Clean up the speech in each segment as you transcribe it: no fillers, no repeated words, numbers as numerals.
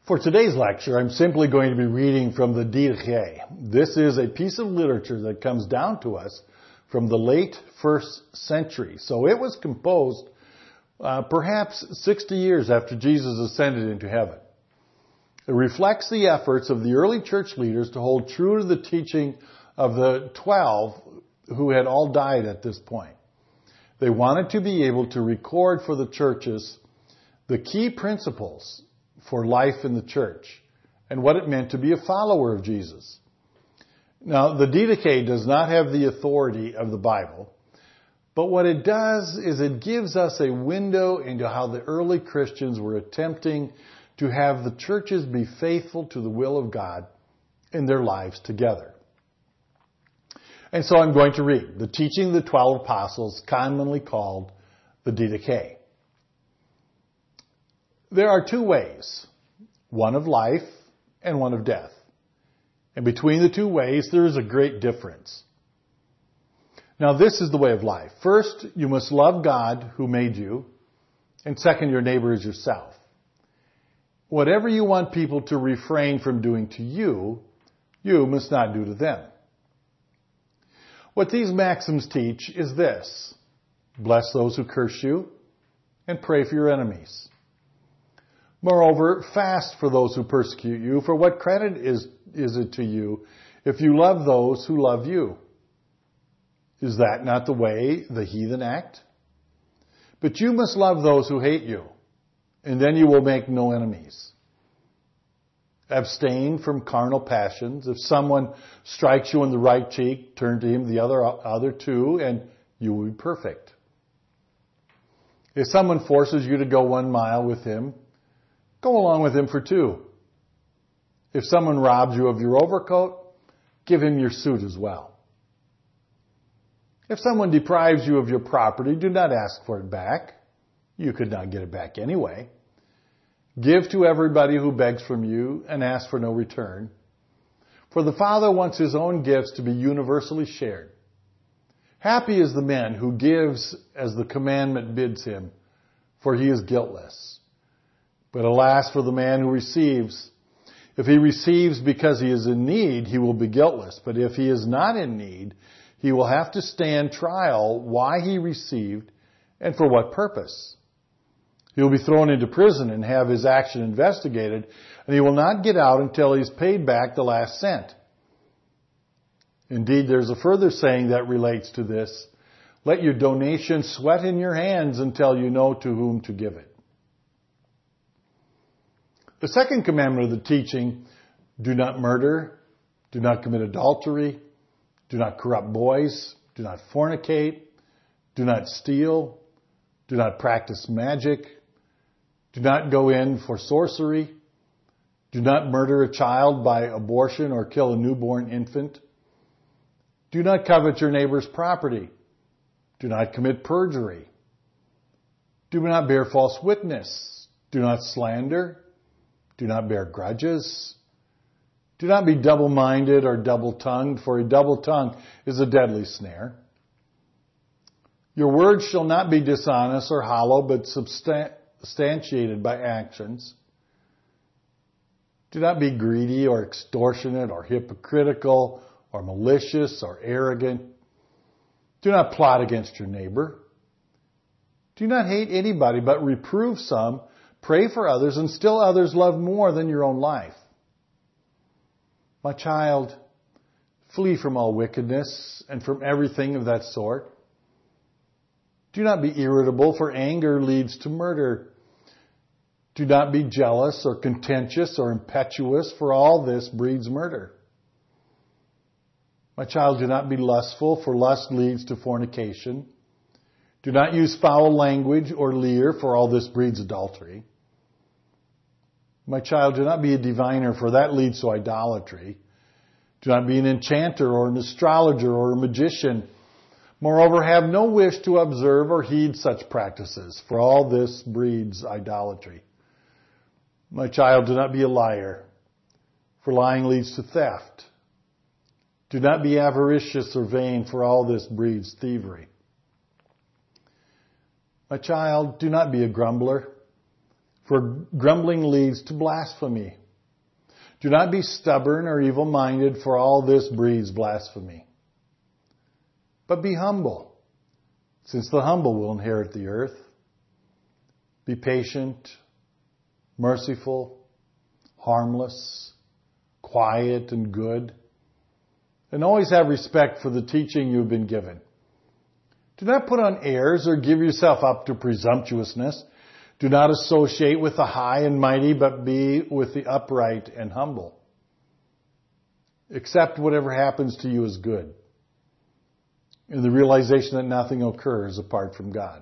For today's lecture, I'm simply going to be reading from the Didache. This is a piece of literature that comes down to us from the late 1st century. So it was composed perhaps 60 years after Jesus ascended into heaven. It reflects the efforts of the early church leaders to hold true to the teaching of the 12 who had all died at this point. They wanted to be able to record for the churches the key principles for life in the church and what it meant to be a follower of Jesus. Now, the Didache does not have the authority of the Bible, but what it does is it gives us a window into how the early Christians were attempting to have the churches be faithful to the will of God in their lives together. And so I'm going to read the teaching of the 12 apostles, commonly called the Didache. There are two ways, one of life and one of death. And between the two ways, there is a great difference. Now, this is the way of life. First, you must love God who made you. And second, your neighbor is yourself. Whatever you want people to refrain from doing to you, you must not do to them. What these maxims teach is this: bless those who curse you and pray for your enemies. Moreover, fast for those who persecute you, for what credit is it to you if you love those who love you? Is that not the way the heathen act? But you must love those who hate you, and then you will make no enemies. Abstain from carnal passions. If someone strikes you on the right cheek, turn to him the other too, and you will be perfect. If someone forces you to go 1 mile with him, go along with him for 2. If someone robs you of your overcoat, give him your suit as well. If someone deprives you of your property, do not ask for it back. You could not get it back anyway. Give to everybody who begs from you and ask for no return. For the Father wants his own gifts to be universally shared. Happy is the man who gives as the commandment bids him, for he is guiltless. But alas for the man who receives. If he receives because he is in need, he will be guiltless. But if he is not in need, he will have to stand trial why he received and for what purpose. He will be thrown into prison and have his action investigated, and he will not get out until he's paid back the last cent. Indeed, there's a further saying that relates to this: let your donation sweat in your hands until you know to whom to give it. The second commandment of the teaching: do not murder, do not commit adultery, do not corrupt boys, do not fornicate, do not steal, do not practice magic, do not go in for sorcery, do not murder a child by abortion or kill a newborn infant, do not covet your neighbor's property, do not commit perjury, do not bear false witness, do not slander, do not bear grudges. Do not be double-minded or double-tongued, for a double tongue is a deadly snare. Your words shall not be dishonest or hollow, but substantiated by actions. Do not be greedy or extortionate or hypocritical or malicious or arrogant. Do not plot against your neighbor. Do not hate anybody, but reprove some. Pray for others, and still others love more than your own life. My child, flee from all wickedness and from everything of that sort. Do not be irritable, for anger leads to murder. Do not be jealous or contentious or impetuous, for all this breeds murder. My child, do not be lustful, for lust leads to fornication. Do not use foul language or leer, for all this breeds adultery. My child, do not be a diviner, for that leads to idolatry. Do not be an enchanter or an astrologer or a magician. Moreover, have no wish to observe or heed such practices, for all this breeds idolatry. My child, do not be a liar, for lying leads to theft. Do not be avaricious or vain, for all this breeds thievery. My child, do not be a grumbler, for grumbling leads to blasphemy. Do not be stubborn or evil-minded, for all this breeds blasphemy. But be humble, since the humble will inherit the earth. Be patient, merciful, harmless, quiet, and good. And always have respect for the teaching you've been given. Do not put on airs or give yourself up to presumptuousness. Do not associate with the high and mighty, but be with the upright and humble. Accept whatever happens to you as good, in the realization that nothing occurs apart from God.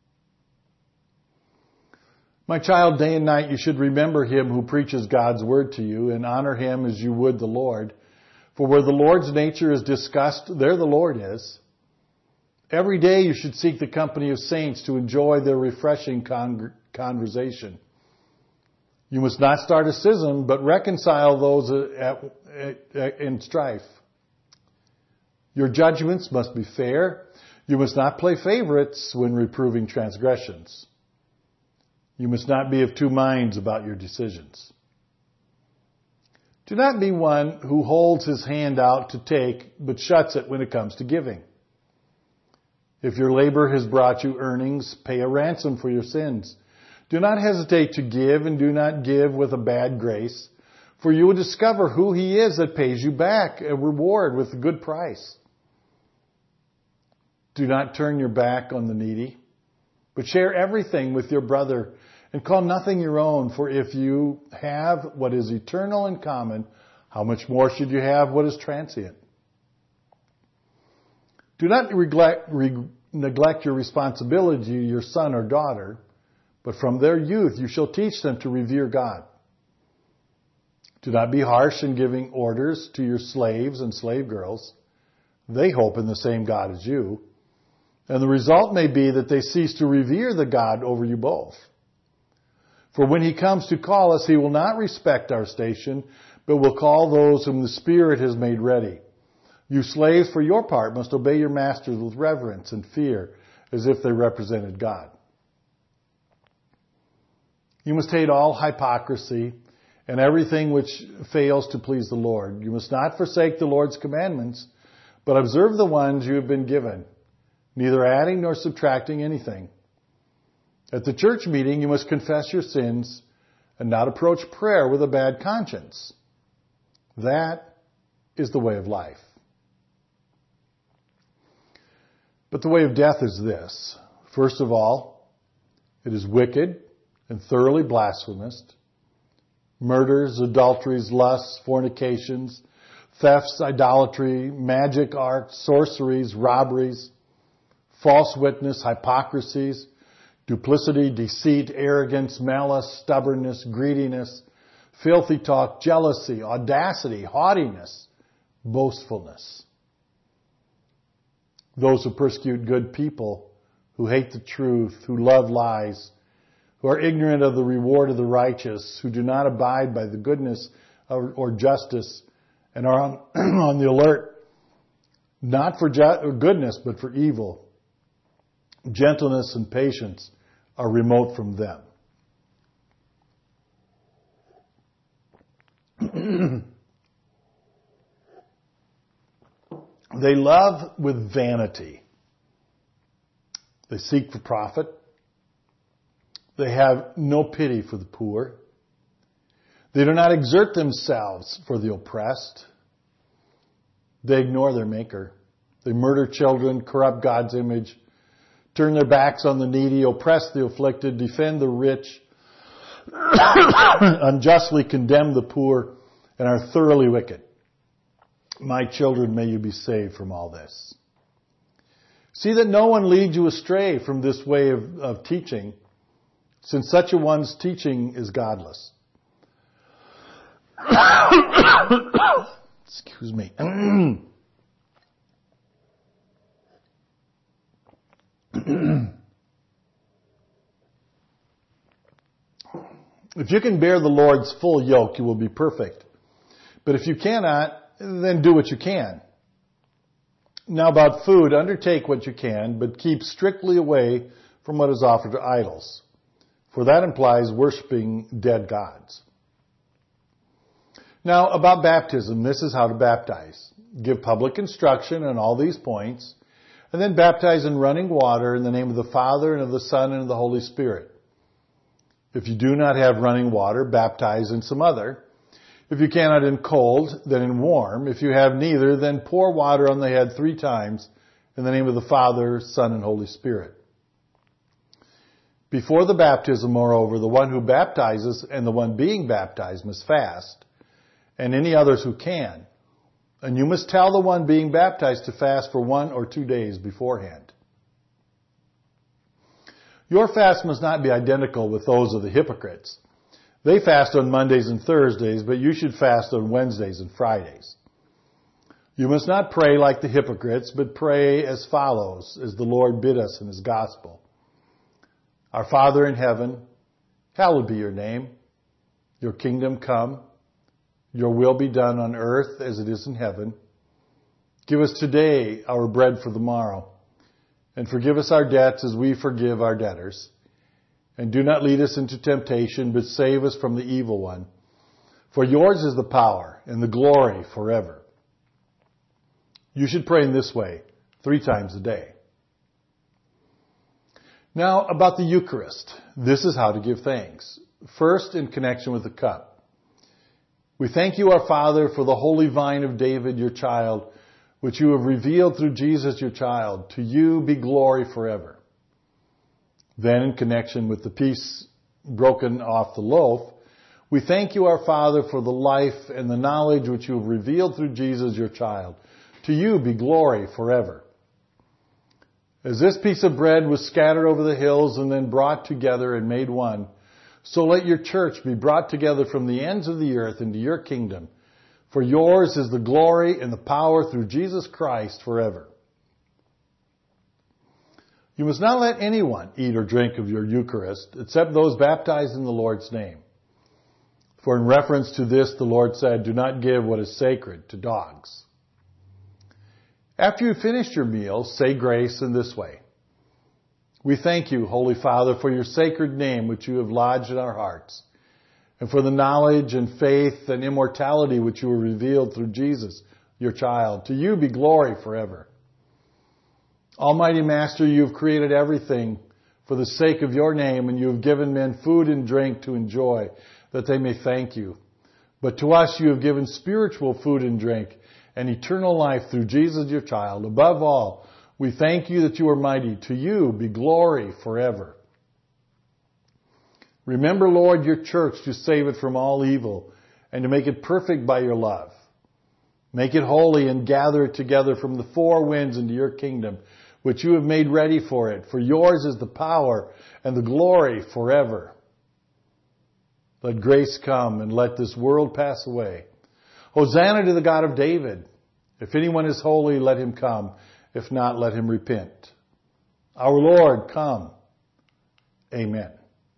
My child, day and night you should remember him who preaches God's word to you and honor him as you would the Lord. For where the Lord's nature is discussed, there the Lord is. Every day you should seek the company of saints to enjoy their refreshing conversation. You must not start a schism, but reconcile those in strife. Your judgments must be fair. You must not play favorites when reproving transgressions. You must not be of two minds about your decisions. Do not be one who holds his hand out to take, but shuts it when it comes to giving. If your labor has brought you earnings, pay a ransom for your sins. Do not hesitate to give, and do not give with a bad grace, for you will discover who he is that pays you back a reward with a good price. Do not turn your back on the needy, but share everything with your brother, and call nothing your own, for if you have what is eternal in common, how much more should you have what is transient? Do not neglect your responsibility to your son or daughter, but from their youth you shall teach them to revere God. Do not be harsh in giving orders to your slaves and slave girls. They hope in the same God as you, and the result may be that they cease to revere the God over you both. For when he comes to call us, he will not respect our station, but will call those whom the Spirit has made ready. You slaves, for your part, must obey your masters with reverence and fear, as if they represented God. You must hate all hypocrisy and everything which fails to please the Lord. You must not forsake the Lord's commandments, but observe the ones you have been given, neither adding nor subtracting anything. At the church meeting, you must confess your sins and not approach prayer with a bad conscience. That is the way of life. But the way of death is this. First of all, it is wicked and thoroughly blasphemous. Murders, adulteries, lusts, fornications, thefts, idolatry, magic arts, sorceries, robberies, false witness, hypocrisies, duplicity, deceit, arrogance, malice, stubbornness, greediness, filthy talk, jealousy, audacity, haughtiness, boastfulness. Those who persecute good people, who hate the truth, who love lies, who are ignorant of the reward of the righteous, who do not abide by the goodness or justice, and are on the alert, not for goodness, but for evil. Gentleness and patience are remote from them. They love with vanity. They seek for profit. They have no pity for the poor. They do not exert themselves for the oppressed. They ignore their Maker. They murder children, corrupt God's image, turn their backs on the needy, oppress the afflicted, defend the rich, unjustly condemn the poor, and are thoroughly wicked. My children, may you be saved from all this. See that no one leads you astray from this way of teaching, since such a one's teaching is godless. Excuse me. If you can bear the Lord's full yoke, you will be perfect. But if you cannot, then do what you can. Now about food, undertake what you can, but keep strictly away from what is offered to idols. for that implies worshiping dead gods. Now, about baptism, this is how to baptize. Give public instruction on all these points, and then baptize in running water in the name of the Father and of the Son and of the Holy Spirit. If you do not have running water, baptize in some other. If you cannot in cold, then in warm. If you have neither, then pour water on the head 3 times in the name of the Father, Son, and Holy Spirit. Before the baptism, moreover, the one who baptizes and the one being baptized must fast, and any others who can. And you must tell the one being baptized to fast for 1 or 2 days beforehand. Your fast must not be identical with those of the hypocrites. They fast on Mondays and Thursdays, but you should fast on Wednesdays and Fridays. You must not pray like the hypocrites, but pray as follows, as the Lord bid us in His gospel. Our Father in heaven, hallowed be your name. Your kingdom come. Your will be done on earth as it is in heaven. Give us today our bread for the morrow. And forgive us our debts as we forgive our debtors. And do not lead us into temptation, but save us from the evil one. For yours is the power and the glory forever. You should pray in this way 3 times a day. Now, about the Eucharist. This is how to give thanks. First, in connection with the cup. We thank you, our Father, for the holy vine of David, your child, which you have revealed through Jesus, your child. To you be glory forever. Then, in connection with the piece broken off the loaf, we thank you, our Father, for the life and the knowledge which you have revealed through Jesus, your child. To you be glory forever. As this piece of bread was scattered over the hills and then brought together and made one, so let your church be brought together from the ends of the earth into your kingdom. For yours is the glory and the power through Jesus Christ forever. You must not let anyone eat or drink of your Eucharist, except those baptized in the Lord's name. For in reference to this, the Lord said, do not give what is sacred to dogs. After you've finished your meal, say grace in this way. We thank you, Holy Father, for your sacred name which you have lodged in our hearts, and for the knowledge and faith and immortality which you have revealed through Jesus, your child. To you be glory forever. Almighty Master, you have created everything for the sake of your name, and you have given men food and drink to enjoy, that they may thank you. But to us you have given spiritual food and drink, and eternal life through Jesus, your child. Above all, we thank you that you are mighty. To you be glory forever. Remember, Lord, your church to save it from all evil and to make it perfect by your love. Make it holy and gather it together from the 4 winds into your kingdom, which you have made ready for it. For yours is the power and the glory forever. Let grace come and let this world pass away. Hosanna to the God of David. If anyone is holy, let him come. If not, let him repent. Our Lord, come. Amen.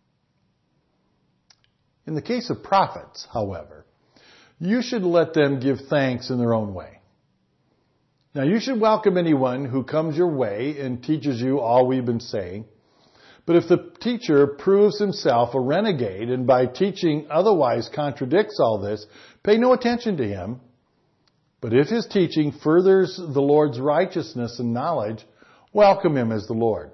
In the case of prophets, however, you should let them give thanks in their own way. Now, you should welcome anyone who comes your way and teaches you all we've been saying. But if the teacher proves himself a renegade and by teaching otherwise contradicts all this, pay no attention to him. But if his teaching furthers the Lord's righteousness and knowledge, welcome him as the Lord.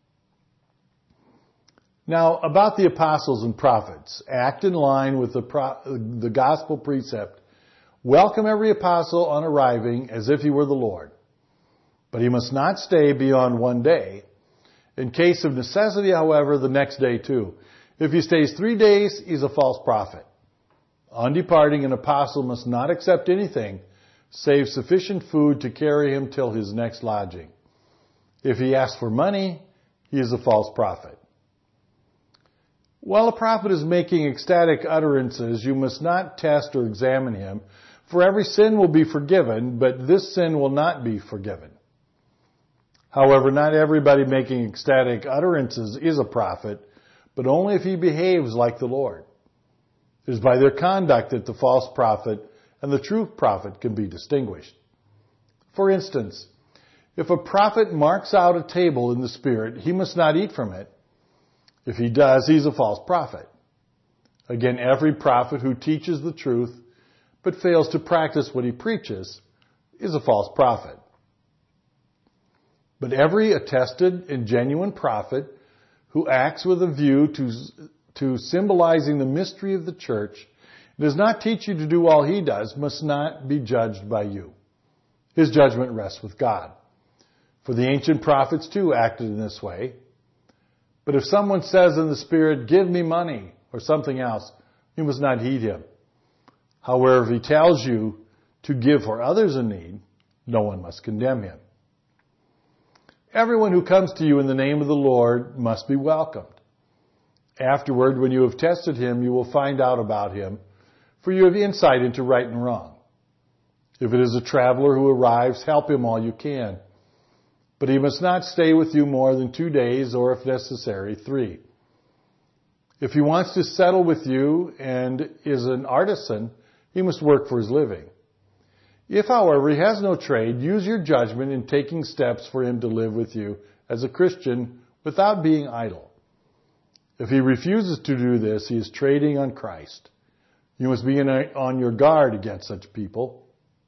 Now, about the apostles and prophets, act in line with the gospel precept. Welcome every apostle on arriving as if he were the Lord. But he must not stay beyond 1 day. In case of necessity, however, the next day too. If he stays 3 days, he's a false prophet. On departing, an apostle must not accept anything save sufficient food to carry him till his next lodging. If he asks for money, he is a false prophet. While a prophet is making ecstatic utterances, you must not test or examine him, for every sin will be forgiven, but this sin will not be forgiven. However, not everybody making ecstatic utterances is a prophet, but only if he behaves like the Lord. It is by their conduct that the false prophet and the true prophet can be distinguished. For instance, if a prophet marks out a table in the Spirit, he must not eat from it. If he does, he's a false prophet. Again, every prophet who teaches the truth but fails to practice what he preaches is a false prophet. But every attested and genuine prophet who acts with a view to symbolizing the mystery of the church and does not teach you to do all he does must not be judged by you. His judgment rests with God. For the ancient prophets too acted in this way. But if someone says in the Spirit, "Give me money," or something else, you must not heed him. However, if he tells you to give for others in need, no one must condemn him. Everyone who comes to you in the name of the Lord must be welcomed. Afterward, when you have tested him, you will find out about him, for you have insight into right and wrong. If it is a traveler who arrives, help him all you can. But he must not stay with you more than 2 days, or if necessary, 3. If he wants to settle with you and is an artisan, he must work for his living. If, however, he has no trade, use your judgment in taking steps for him to live with you as a Christian without being idle. If he refuses to do this, he is trading on Christ. You must be on your guard against such people.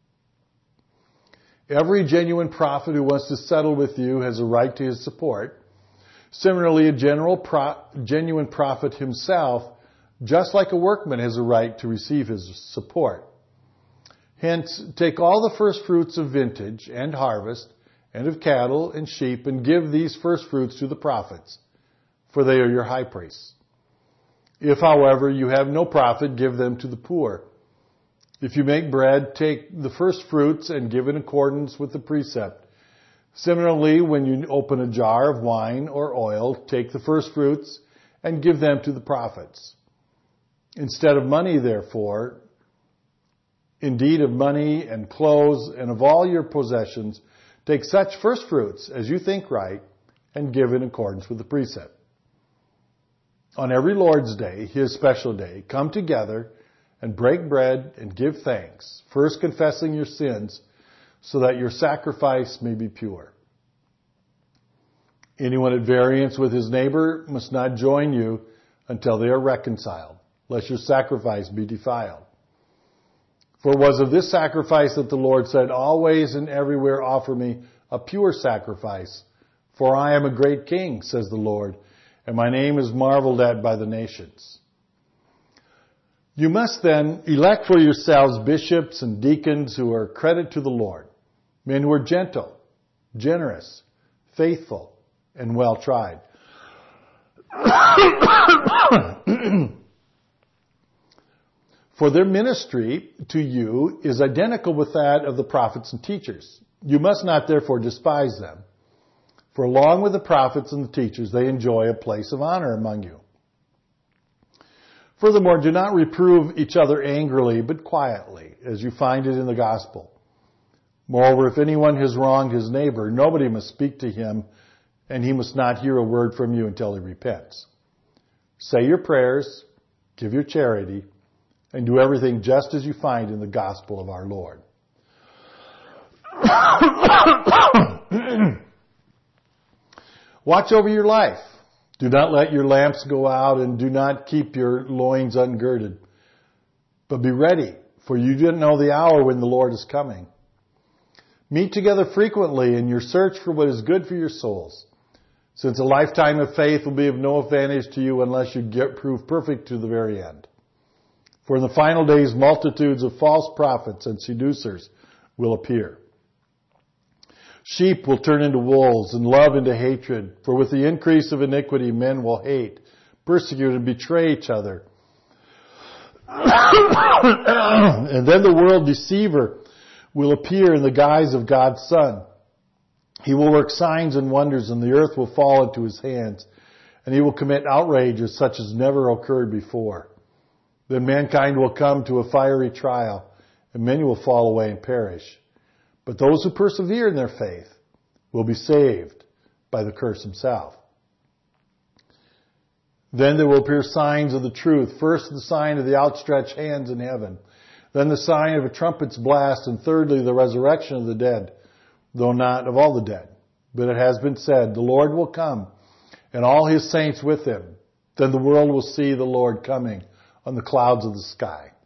Every genuine prophet who wants to settle with you has a right to his support. Similarly, a genuine prophet himself, just like a workman, has a right to receive his support. Hence, take all the first fruits of vintage and harvest, and of cattle and sheep, and give these first fruits to the prophets, for they are your high priests. If, however, you have no profit, give them to the poor. If you make bread, take the first fruits and give in accordance with the precept. Similarly, when you open a jar of wine or oil, take the first fruits and give them to the prophets. Instead of money, therefore, indeed of money and clothes and of all your possessions, take such first fruits as you think right and give in accordance with the precept. On every Lord's Day, his special day, come together and break bread and give thanks, first confessing your sins so that your sacrifice may be pure. Anyone at variance with his neighbor must not join you until they are reconciled, lest your sacrifice be defiled. For it was of this sacrifice that the Lord said, "Always and everywhere offer me a pure sacrifice, for I am a great king," says the Lord, "and my name is marveled at by the nations." You must then elect for yourselves bishops and deacons who are credit to the Lord, men who are gentle, generous, faithful, and well tried. For their ministry to you is identical with that of the prophets and teachers. You must not therefore despise them, for along with the prophets and the teachers, they enjoy a place of honor among you. Furthermore, do not reprove each other angrily, but quietly, as you find it in the gospel. Moreover, if anyone has wronged his neighbor, nobody must speak to him, and he must not hear a word from you until he repents. Say your prayers, give your charity, and do everything just as you find in the gospel of our Lord. Watch over your life. Do not let your lamps go out, and do not keep your loins ungirded. But be ready, for you don't know the hour when the Lord is coming. Meet together frequently in your search for what is good for your souls, since a lifetime of faith will be of no advantage to you unless you prove perfect to the very end. For in the final days, multitudes of false prophets and seducers will appear. Sheep will turn into wolves and love into hatred. For with the increase of iniquity, men will hate, persecute, and betray each other. And then the world deceiver will appear in the guise of God's Son. He will work signs and wonders, and the earth will fall into his hands, and he will commit outrages such as never occurred before. Then mankind will come to a fiery trial, and many will fall away and perish. But those who persevere in their faith will be saved by the curse himself. Then there will appear signs of the truth. First, the sign of the outstretched hands in heaven. Then the sign of a trumpet's blast. And thirdly, the resurrection of the dead, though not of all the dead. But it has been said, the Lord will come, and all his saints with him. then the world will see the Lord coming on the clouds of the sky.